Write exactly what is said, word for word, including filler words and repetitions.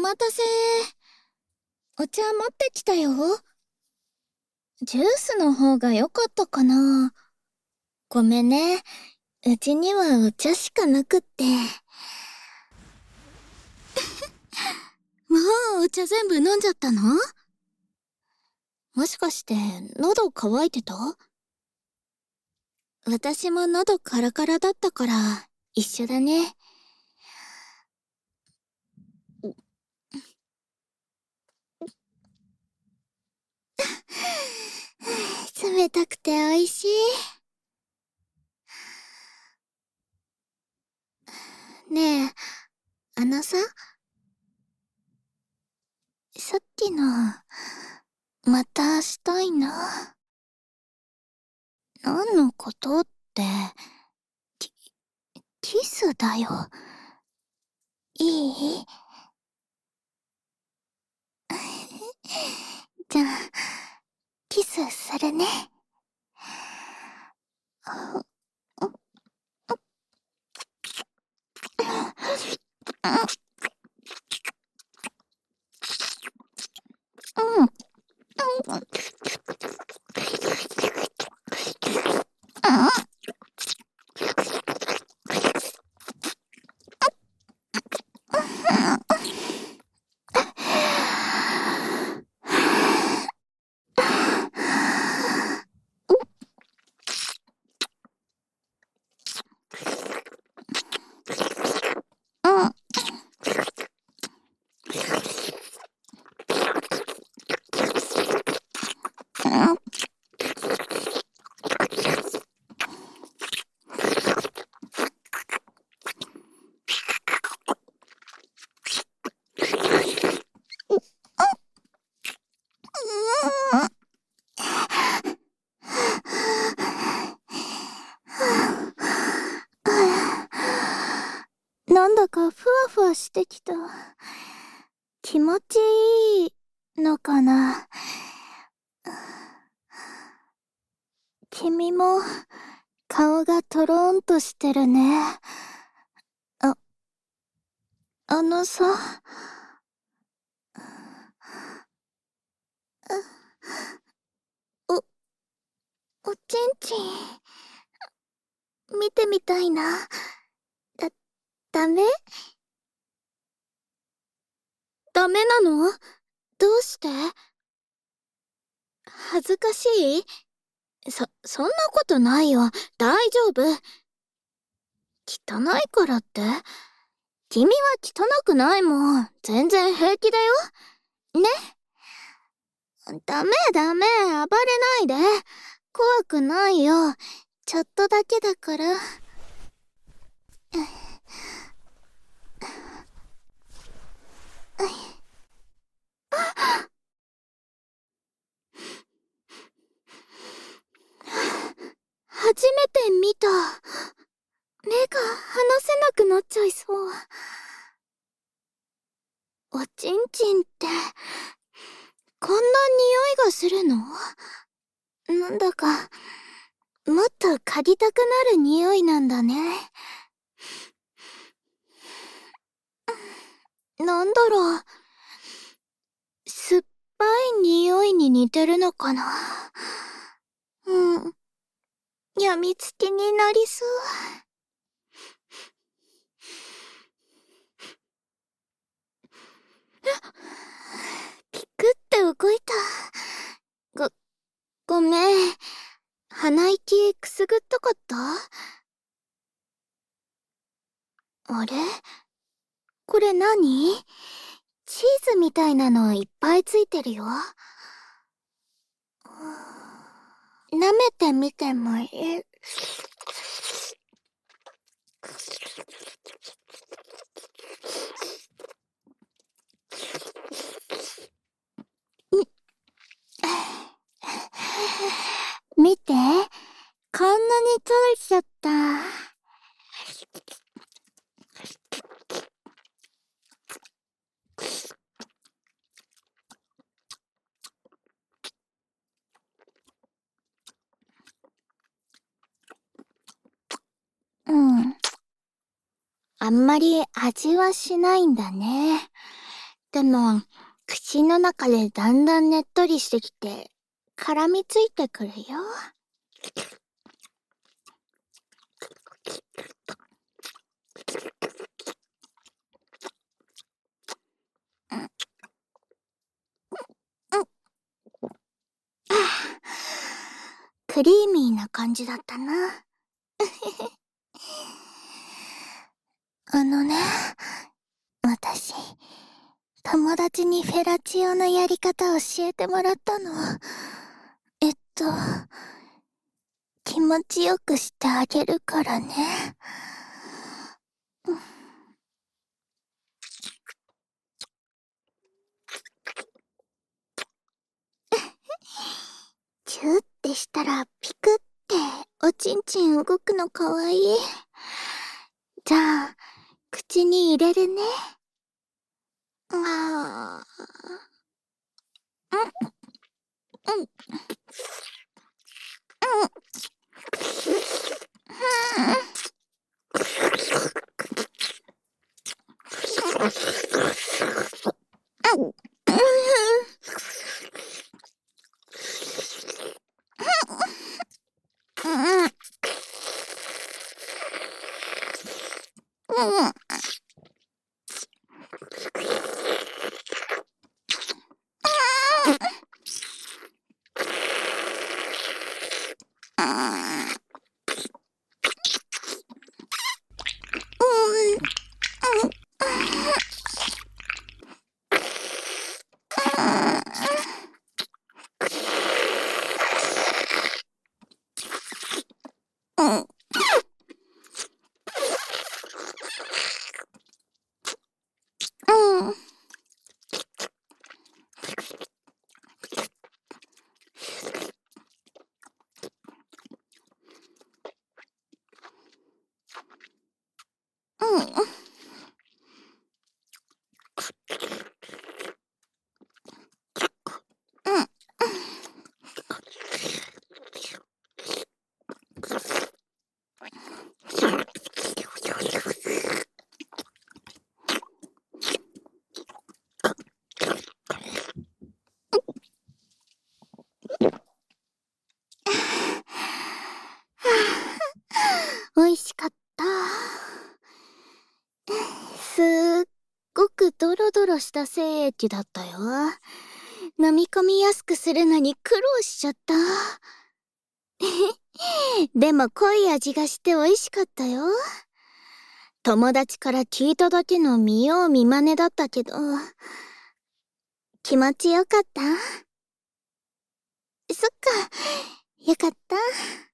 待たせ。お茶持ってきたよ。ジュースの方が良かったかな。ごめんね。うちにはお茶しかなくって。もうお茶全部飲んじゃったの？もしかして喉乾いてた？私も喉カラカラだったから一緒だね。冷たくて美味しい。ねえ、あのさ、さっきの、またしたいな。何のことって、キ、キスだよ。いい？じゃあ、キスするね。うん。なんだかふわふわしてきた。気持ちいいのかな。君も顔がトローンとしてるね。あ、あのさ。お、おちんちん、見てみたいな。だ、ダメ？ダメなの？どうして？恥ずかしい？そ、そんなことないよ。大丈夫。汚いからって？君は汚くないもん。全然平気だよ。ね？ダメダメ、暴れないで。怖くないよ。ちょっとだけだから。初めて見た。目が離せなくなっちゃいそう。おちんちんって、こんな匂いがするの？なんだか、もっと嗅ぎたくなる匂いなんだね。なんだろう。酸っぱい匂いに似てるのかな。うん。やみつきになりそう。ピクって動いた。ご、ごめん。鼻息くすぐったかった？あれ？これ何？チーズみたいなのいっぱいついてるよ。舐めてみてもいい？見て、こんなに取れちゃった。うん。あんまり味はしないんだね。 でも、口の中でだんだんねっとりしてきて、絡みついてくるよ。クリーミーな感じだったな。あのね、私、友達にフェラチオのやり方教えてもらったの。えっと、気持ちよくしてあげるからね。チューってしたらピクっておちんちん動くのかわいい。じゃあ、口に入れるね。あー。うん。うん。うん。美味しかった。すっごくドロドロした精液だったよ。飲み込みやすくするのに苦労しちゃった。でも濃い味がして美味しかったよ。友達から聞いただけの見よう見まねだったけど、気持ちよかった？そっか、よかった。